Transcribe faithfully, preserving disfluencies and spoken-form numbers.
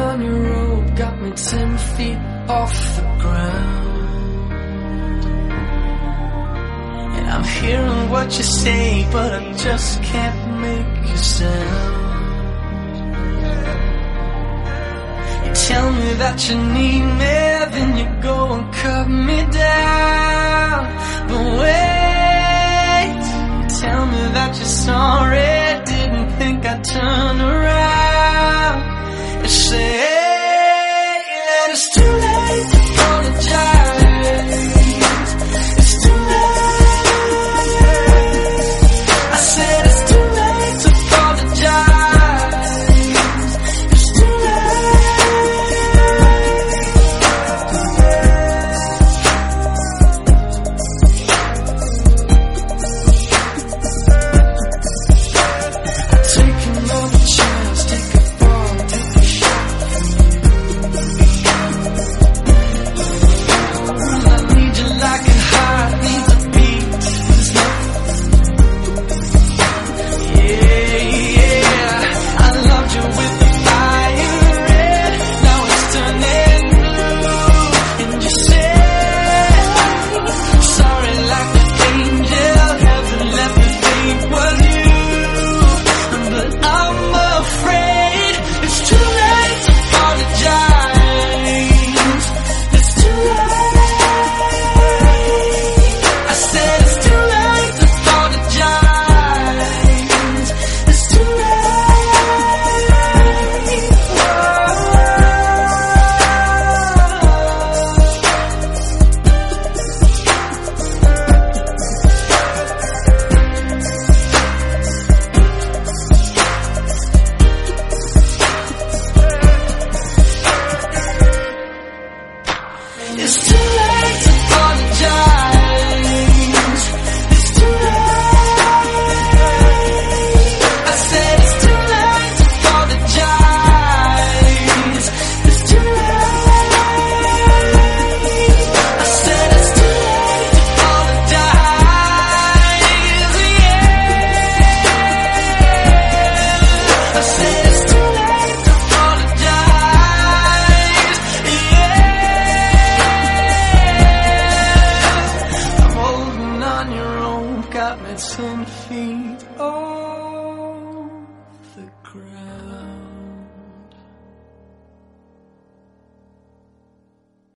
funny road got me ten feet off the ground. And I'm hearing what you say, but I just can't make a sound. You tell me that you need me, then you go and cut me down. But wait, you tell me that you're sorry, didn't think I'd turn around.